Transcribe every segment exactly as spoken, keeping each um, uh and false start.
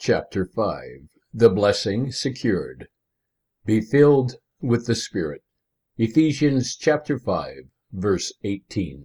Chapter five. The Blessing Secured. Be filled with the Spirit. Ephesians chapter five, verse eighteen.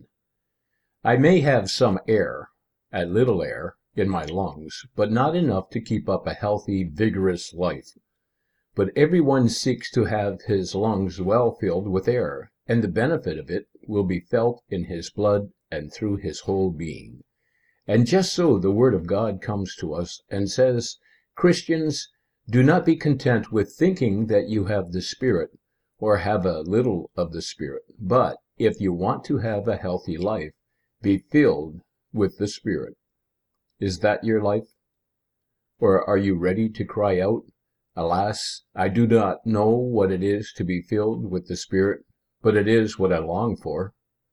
I may have some air, a little air, in my lungs, but not enough to keep up a healthy, vigorous life. But everyone seeks to have his lungs well filled with air, and the benefit of it will be felt in his blood and through his whole being. And just so the Word of God comes to us and says, Christians, do not be content with thinking that you have the Spirit, or have a little of the Spirit, but if you want to have a healthy life, be filled with the Spirit. Is that your life? Or are you ready to cry out, Alas, I do not know what it is to be filled with the Spirit, but it is what I long for.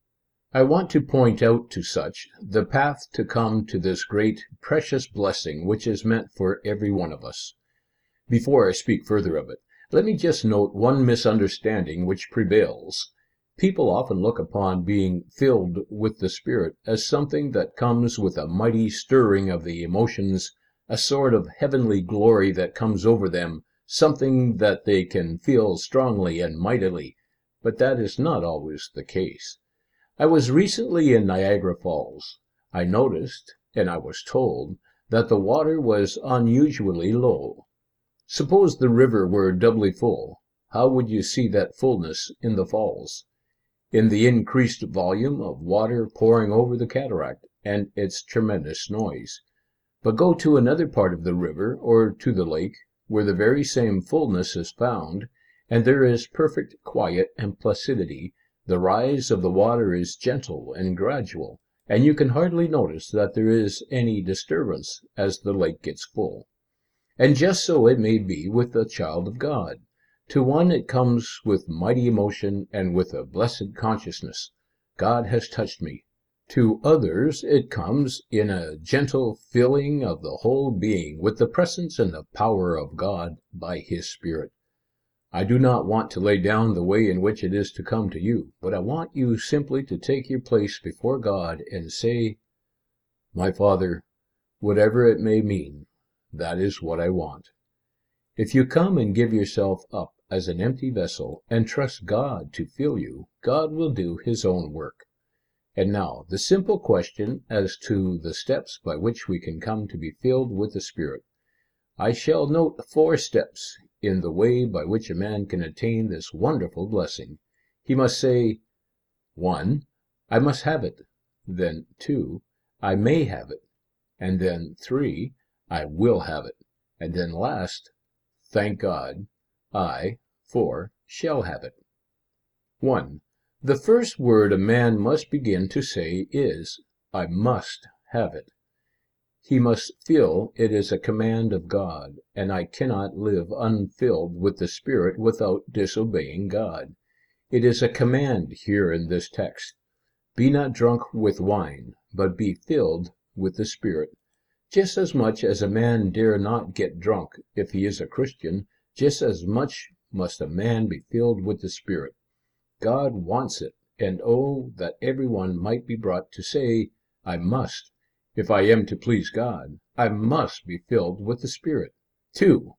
I want to point out to such the path to come to this great, precious blessing which is meant for every one of us. Before I speak further of it, let me just note one misunderstanding which prevails. People often look upon being filled with the Spirit as something that comes with a mighty stirring of the emotions, a sort of heavenly glory that comes over them, something that they can feel strongly and mightily, but that is not always the case. I was recently in Niagara Falls. I noticed, and I was told, that the water was unusually low. Suppose the river were doubly full, how would you see that fullness in the falls? In the increased volume of water pouring over the cataract and its tremendous noise. But go to another part of the river or to the lake where the very same fullness is found, and there is perfect quiet and placidity. The rise of the water is gentle and gradual, and you can hardly notice that there is any disturbance as the lake gets full. And just so it may be with the child of God. To one it comes with mighty emotion and with a blessed consciousness. God has touched me. To others it comes in a gentle filling of the whole being with the presence and the power of God by His Spirit. I do not want to lay down the way in which it is to come to you, but I want you simply to take your place before God and say, My Father, whatever it may mean, that is what I want. If you come and give yourself up as an empty vessel and trust God to fill you, God will do His own work. And now, the simple question as to the steps by which we can come to be filled with the Spirit. I shall note four steps in the way by which a man can attain this wonderful blessing. He must say, one. I must have it. Then two. I may have it. And then three. I will have it. And then last, thank God, I, four, shall have it. one. The first word a man must begin to say is, I must have it. He must feel it is a command of God, and I cannot live unfilled with the Spirit without disobeying God. It is a command here in this text. Be not drunk with wine, but be filled with the Spirit. Just as much as a man dare not get drunk if he is a Christian, just as much must a man be filled with the Spirit. God wants it, and oh, that everyone might be brought to say, I must. If I am to please God, I must be filled with the Spirit. two.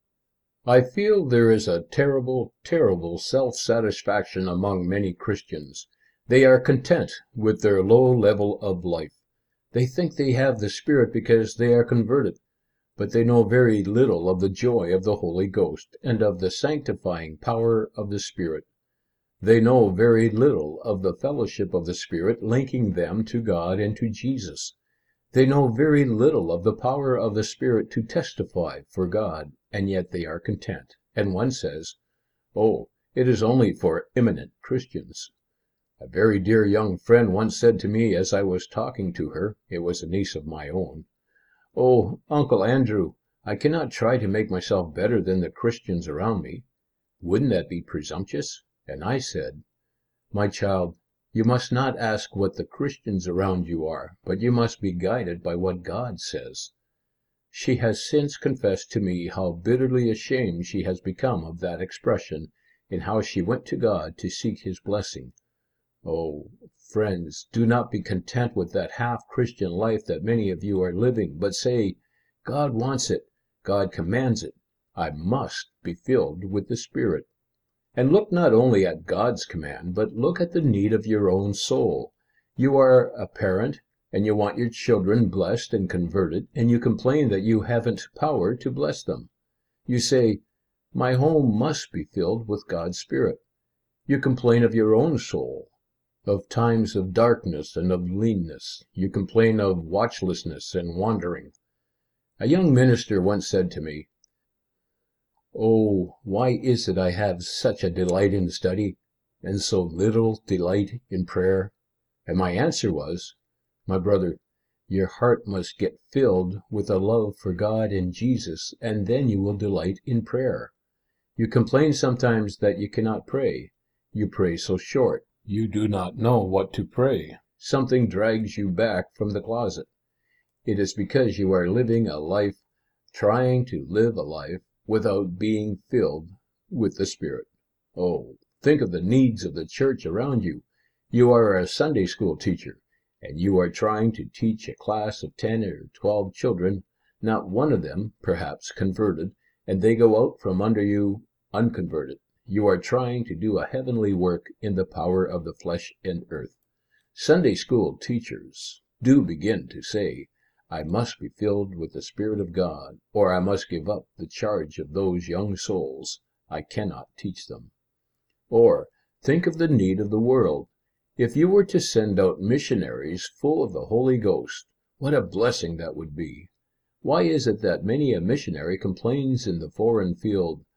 I feel there is a terrible, terrible self-satisfaction among many Christians. They are content with their low level of life. They think they have the Spirit because they are converted, but they know very little of the joy of the Holy Ghost and of the sanctifying power of the Spirit. They know very little of the fellowship of the Spirit linking them to God and to Jesus. They know very little of the power of the Spirit to testify for God, and yet they are content. And one says, Oh, it is only for eminent Christians. A very dear young friend once said to me as I was talking to her, it was a niece of my own, Oh, Uncle Andrew, I cannot try to make myself better than the Christians around me. Wouldn't that be presumptuous? And I said, My child, you must not ask what the Christians around you are, but you must be guided by what God says. She has since confessed to me how bitterly ashamed she has become of that expression, and how she went to God to seek His blessing. Oh, friends, do not be content with that half-Christian life that many of you are living, but say, God wants it. God commands it. I must be filled with the Spirit. And look not only at God's command, but look at the need of your own soul. You are a parent, and you want your children blessed and converted, and you complain that you haven't power to bless them. You say, my home must be filled with God's Spirit. You complain of your own soul, of times of darkness and of leanness. You complain of watchlessness and wandering. A young minister once said to me, "Oh, why is it I have such a delight in study, and so little delight in prayer?" And my answer was, "My brother, your heart must get filled with a love for God and Jesus, and then you will delight in prayer. You complain sometimes that you cannot pray. You pray so short. You do not know what to pray. Something drags you back from the closet. It is because you are living a life, trying to live a life, without being filled with the Spirit. Oh, think of the needs of the church around you. You are a Sunday school teacher, and you are trying to teach a class of ten or twelve children, not one of them, perhaps, converted, and they go out from under you unconverted. You are trying to do a heavenly work in the power of the flesh and earth. Sunday school teachers do begin to say, I must be filled with the Spirit of God, or I must give up the charge of those young souls. I cannot teach them. Or, think of the need of the world. If you were to send out missionaries full of the Holy Ghost, what a blessing that would be. Why is it that many a missionary complains in the foreign field,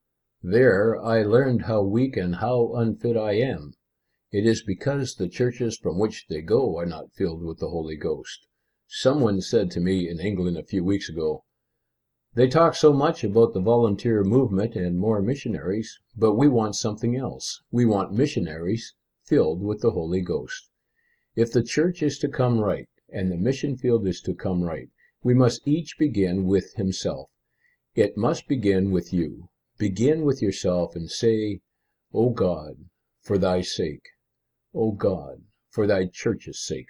"There I learned how weak and how unfit I am"? It is because the churches from which they go are not filled with the Holy Ghost. Someone said to me in England a few weeks ago, "They talk so much about the volunteer movement and more missionaries, but we want something else. We want missionaries filled with the Holy Ghost." If the church is to come right, and the mission field is to come right, we must each begin with himself. It must begin with you. Begin with yourself and say, "O God, for thy sake. O God, for thy church's sake.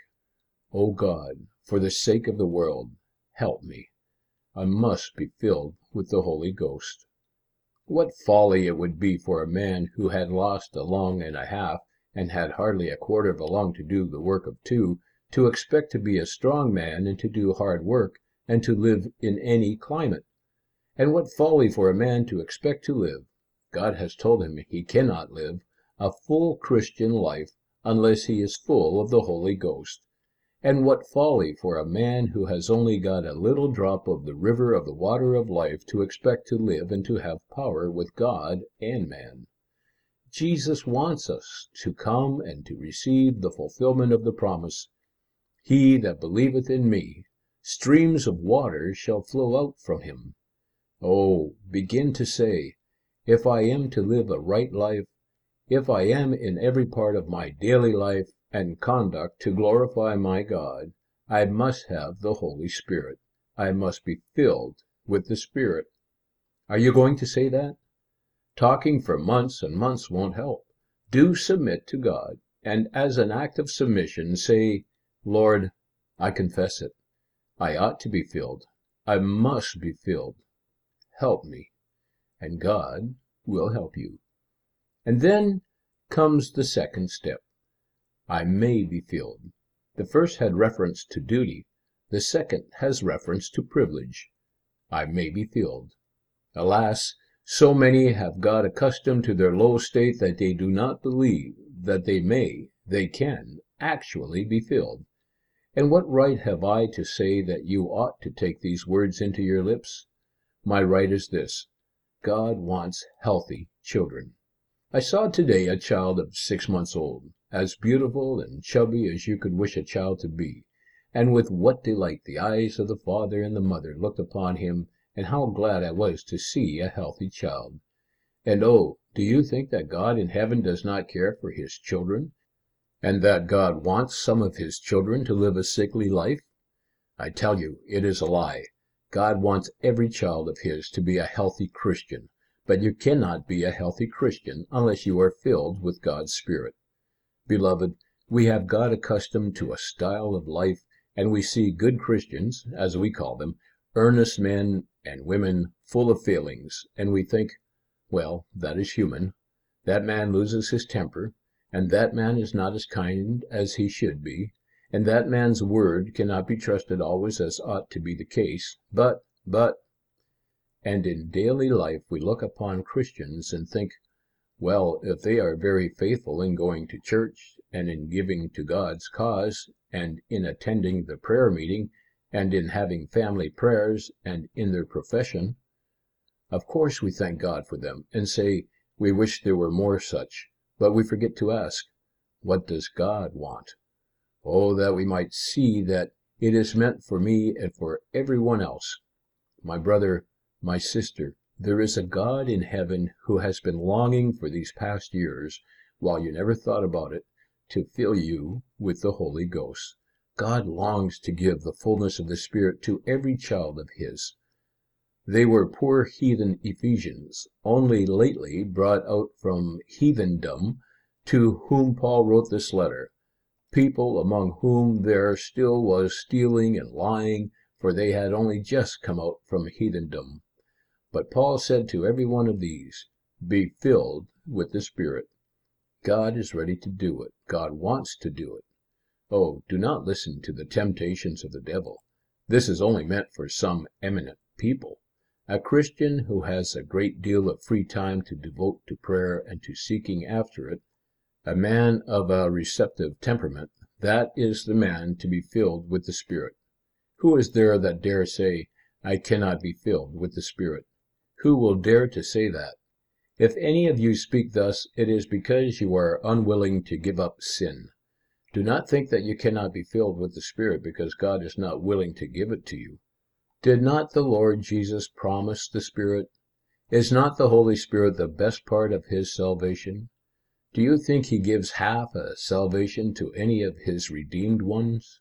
O God, for the sake of the world, help me. I must be filled with the Holy Ghost." What folly it would be for a man who had lost a lung and a half, and had hardly a quarter of a lung to do the work of two, to expect to be a strong man and to do hard work, and to live in any climate. And what folly for a man to expect to live, God has told him he cannot live, a full Christian life unless he is full of the Holy Ghost. And what folly for a man who has only got a little drop of the river of the water of life to expect to live and to have power with God and man. Jesus wants us to come and to receive the fulfillment of the promise, "He that believeth in me, streams of water shall flow out from him." Oh, begin to say, if I am to live a right life, if I am in every part of my daily life and conduct to glorify my God, I must have the Holy Spirit. I must be filled with the Spirit. Are you going to say that? Talking for months and months won't help. Do submit to God, and as an act of submission, say, "Lord, I confess it. I ought to be filled. I must be filled. Help me." And God will help you. And then comes the second step. I may be filled. The first had reference to duty. The second has reference to privilege. I may be filled. Alas, so many have got accustomed to their low state that they do not believe that they may, they can, actually be filled. And what right have I to say that you ought to take these words into your lips? My right is this: God wants healthy children. I saw today a child of six months old, as beautiful and chubby as you could wish a child to be, and with what delight the eyes of the father and the mother looked upon him, and how glad I was to see a healthy child. And oh, do you think that God in heaven does not care for his children, and that God wants some of his children to live a sickly life? I tell you, it is a lie. God wants every child of his to be a healthy Christian, but you cannot be a healthy Christian unless you are filled with God's Spirit. Beloved, we have got accustomed to a style of life, and we see good Christians, as we call them, earnest men, and women full of failings, and we think, well, that is human. That man loses his temper, and that man is not as kind as he should be, and that man's word cannot be trusted always as ought to be the case. But, but, and in daily life we look upon Christians and think, well, if they are very faithful in going to church, and in giving to God's cause, and in attending the prayer meeting, and in having family prayers, and in their profession, of course we thank God for them, and say, we wish there were more such. But we forget to ask, what does God want? Oh, that we might see that it is meant for me and for everyone else. My brother, my sister, there is a God in heaven who has been longing for these past years, while you never thought about it, to fill you with the Holy Ghost. God longs to give the fullness of the Spirit to every child of His. They were poor heathen Ephesians, only lately brought out from heathendom, to whom Paul wrote this letter, people among whom there still was stealing and lying, for they had only just come out from heathendom. But Paul said to every one of these, be filled with the Spirit. God is ready to do it. God wants to do it. Oh, do not listen to the temptations of the devil. This is only meant for some eminent people. A Christian who has a great deal of free time to devote to prayer and to seeking after it, a man of a receptive temperament, that is the man to be filled with the Spirit. Who is there that dare say, I cannot be filled with the Spirit? Who will dare to say that? If any of you speak thus, it is because you are unwilling to give up sin. Do not think that you cannot be filled with the Spirit because God is not willing to give it to you. Did not the Lord Jesus promise the Spirit? Is not the Holy Spirit the best part of His salvation? Do you think He gives half a salvation to any of His redeemed ones?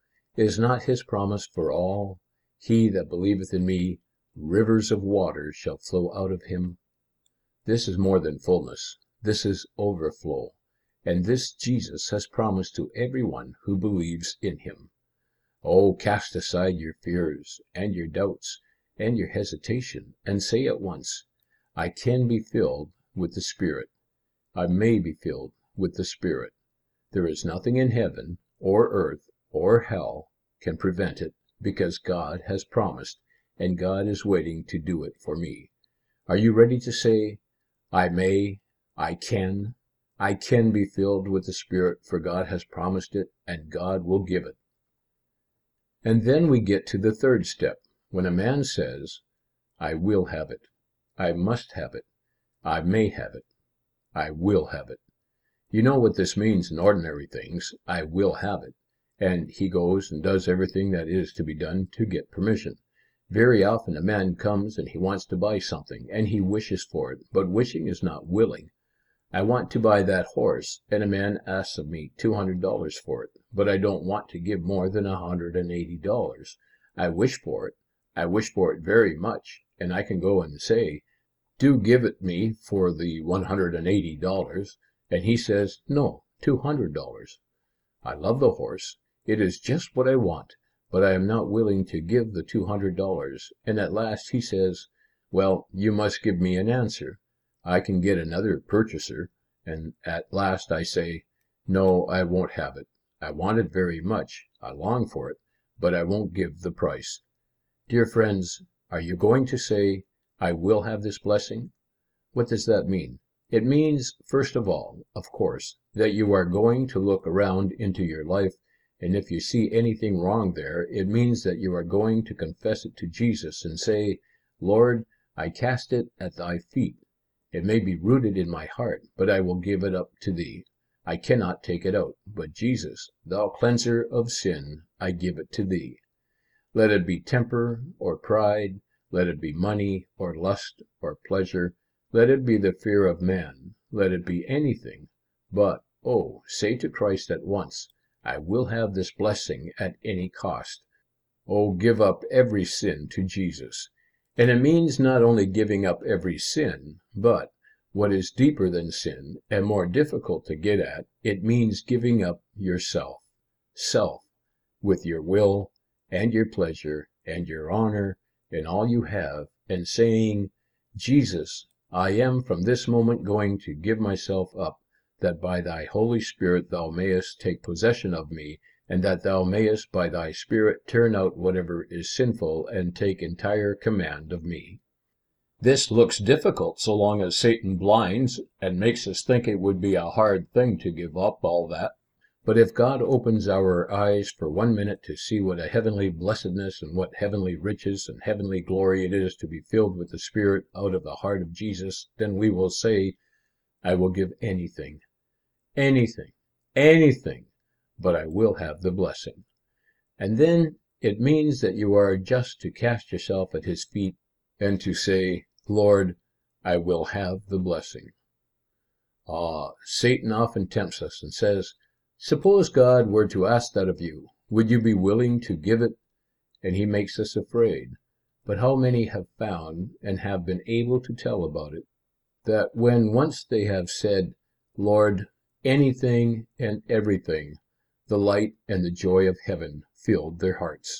Is not His promise for all, he that believeth in me, rivers of water shall flow out of him? This is more than fullness. This is overflow. And this Jesus has promised to everyone who believes in Him. Oh, cast aside your fears and your doubts and your hesitation, and say at once, I can be filled with the Spirit. I may be filled with the Spirit. There is nothing in heaven or earth or hell can prevent it, because God has promised, and God is waiting to do it for me. Are you ready to say, I may, I can, I can be filled with the Spirit, for God has promised it, and God will give it? And then we get to the third step, when a man says, I will have it, I must have it, I may have it, I will have it. You know what this means in ordinary things, I will have it, and he goes and does everything that is to be done to get permission. Very often a man comes and he wants to buy something, and he wishes for it, but wishing is not willing. I want to buy that horse, and a man asks of me two hundred dollars for it, but I don't want to give more than one hundred eighty dollars. I wish for it. I wish for it very much, and I can go and say, do give it me for the one hundred eighty dollars, and he says, no, two hundred dollars. I love the horse. It is just what I want, but I am not willing to give the two hundred dollars, and at last he says, well, you must give me an answer. I can get another purchaser, and at last I say, no, I won't have it. I want it very much. I long for it, but I won't give the price. Dear friends, are you going to say, I will have this blessing? What does that mean? It means, first of all, of course, that you are going to look around into your life, and if you see anything wrong there, it means that you are going to confess it to Jesus and say, Lord, I cast it at thy feet. It may be rooted in my heart, but I will give it up to thee. I cannot take it out, but Jesus, thou cleanser of sin, I give it to thee. Let it be temper or pride, let it be money or lust or pleasure, let it be the fear of man, let it be anything. But, oh, say to Christ at once, I will have this blessing at any cost. Oh, give up every sin to Jesus. And it means not only giving up every sin, but, what is deeper than sin and more difficult to get at, it means giving up yourself. Self, with your will and your pleasure and your honor and all you have, and saying, Jesus, I am from this moment going to give myself up, that by thy Holy Spirit thou mayest take possession of me, and that thou mayest by thy Spirit turn out whatever is sinful, and take entire command of me. This looks difficult so long as Satan blinds and makes us think it would be a hard thing to give up all that. But if God opens our eyes for one minute to see what a heavenly blessedness and what heavenly riches and heavenly glory it is to be filled with the Spirit out of the heart of Jesus, then we will say, I will give anything, anything, anything, but I will have the blessing. And then it means that you are just to cast yourself at his feet and to say, Lord, I will have the blessing. Ah, Satan often tempts us and says, suppose God were to ask that of you, would you be willing to give it? And he makes us afraid. But how many have found, and have been able to tell about it, that when once they have said, Lord, anything and everything, the light and the joy of heaven filled their hearts.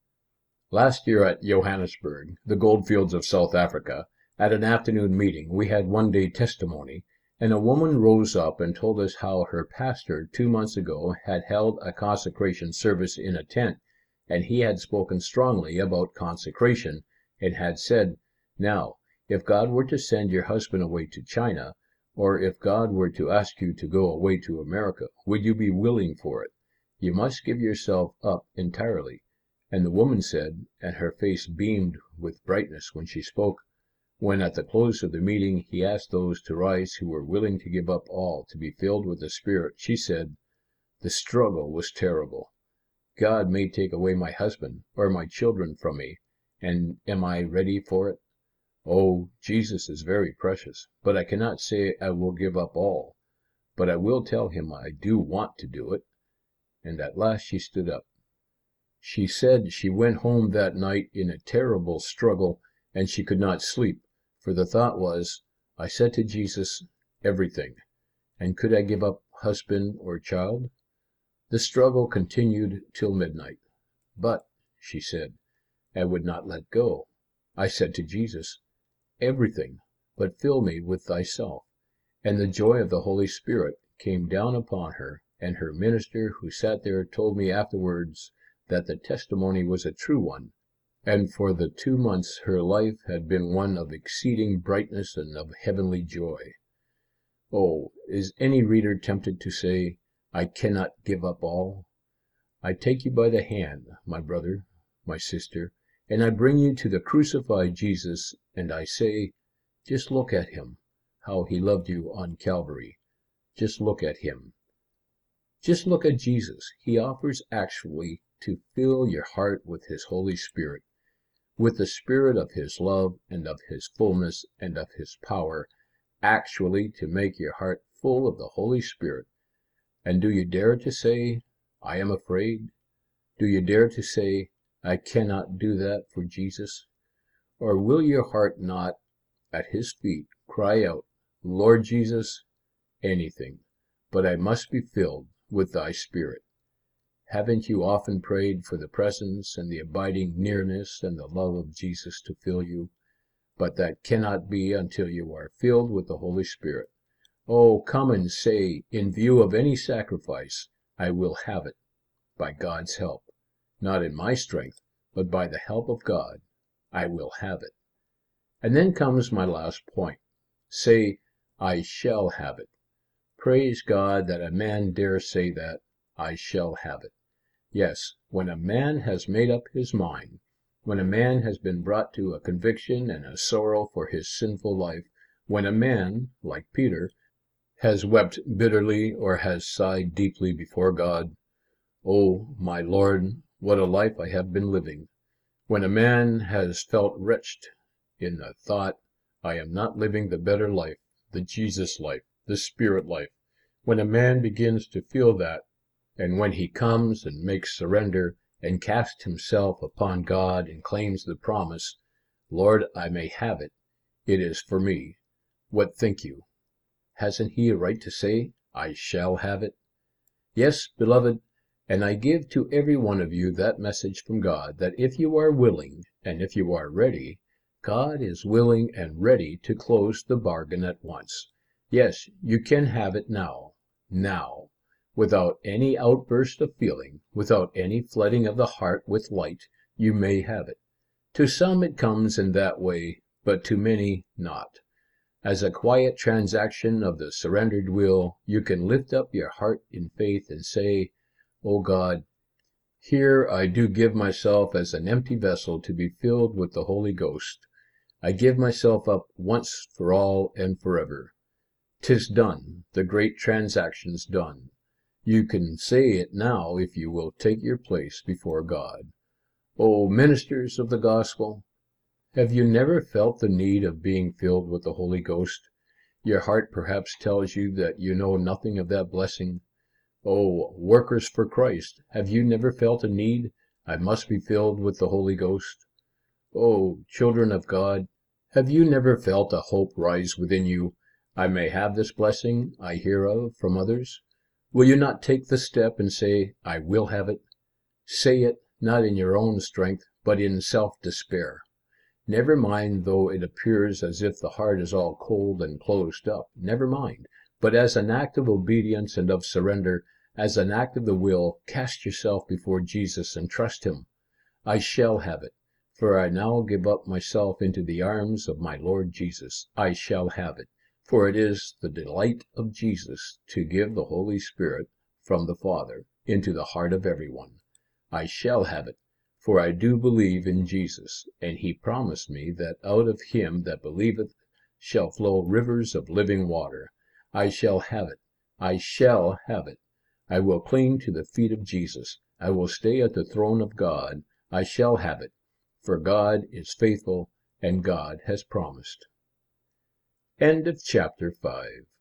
Last year at Johannesburg, the goldfields of South Africa, at an afternoon meeting, we had one-day testimony, and a woman rose up and told us how her pastor two months ago had held a consecration service in a tent, and he had spoken strongly about consecration, and had said, now, if God were to send your husband away to China, or if God were to ask you to go away to America, would you be willing for it? You must give yourself up entirely. And the woman said, and her face beamed with brightness when she spoke, when at the close of the meeting he asked those to rise who were willing to give up all to be filled with the Spirit, she said, the struggle was terrible. God may take away my husband or my children from me, and am I ready for it? Oh, Jesus is very precious, but I cannot say I will give up all. But I will tell him I do want to do it. And at last she stood up. She said she went home that night in a terrible struggle, and she could not sleep, for the thought was, I said to Jesus, everything, and could I give up husband or child? The struggle continued till midnight. But, she said, I would not let go. I said to Jesus, everything, but fill me with thyself. And the joy of the Holy Spirit came down upon her, and her minister who sat there told me afterwards that the testimony was a true one, and for the two months her life had been one of exceeding brightness and of heavenly joy. Oh, is any reader tempted to say, I cannot give up all? I take you by the hand, my brother, my sister, and I bring you to the crucified Jesus, and I say, just look at him, how he loved you on Calvary. Just look at him. Just look at Jesus. He offers actually to fill your heart with his Holy Spirit, with the Spirit of his love and of his fullness and of his power, actually to make your heart full of the Holy Spirit. And do you dare to say, I am afraid? Do you dare to say, I cannot do that for Jesus? Or will your heart not, at his feet, cry out, Lord Jesus, anything, but I must be filled with thy Spirit? Haven't you often prayed for the presence and the abiding nearness and the love of Jesus to fill you? But that cannot be until you are filled with the Holy Spirit. Oh, come and say, in view of any sacrifice, I will have it, by God's help. Not in my strength, but by the help of God, I will have it. And then comes my last point. Say, I shall have it. Praise God that a man dare say that, I shall have it. Yes, when a man has made up his mind, when a man has been brought to a conviction and a sorrow for his sinful life, when a man, like Peter, has wept bitterly or has sighed deeply before God, oh, my Lord, what a life I have been living. When a man has felt wretched in the thought, I am not living the better life, the Jesus life, the Spirit life, when a man begins to feel that, and when he comes and makes surrender and casts himself upon God and claims the promise, Lord, I may have it, it is for me. What think you? Hasn't he a right to say, I shall have it? Yes, beloved, and I give to every one of you that message from God, that if you are willing, and if you are ready, God is willing and ready to close the bargain at once. Yes, you can have it now, now, without any outburst of feeling, without any flooding of the heart with light. You may have it. To some it comes in that way, but to many not. As a quiet transaction of the surrendered will, you can lift up your heart in faith and say, "O God, here I do give myself as an empty vessel to be filled with the Holy Ghost. I give myself up once for all and forever. 'Tis done, the great transaction's done." You can say it now if you will take your place before God. O ministers of the gospel, have you never felt the need of being filled with the Holy Ghost? Your heart perhaps tells you that you know nothing of that blessing. Oh, workers for Christ, have you never felt a need? I must be filled with the Holy Ghost. Oh, children of God, have you never felt a hope rise within you? I may have this blessing I hear of from others. Will you not take the step and say, "I will have it"? Say it, not in your own strength, but in self-despair. Never mind though it appears as if the heart is all cold and closed up. Never mind. But as an act of obedience and of surrender, as an act of the will, cast yourself before Jesus and trust him. I shall have it, for I now give up myself into the arms of my Lord Jesus. I shall have it, for it is the delight of Jesus to give the Holy Spirit from the Father into the heart of everyone. I shall have it, for I do believe in Jesus, and he promised me that out of him that believeth shall flow rivers of living water. I shall have it. I shall have it. I will cling to the feet of Jesus. I will stay at the throne of God. I shall have it, for God is faithful and God has promised. End of chapter five.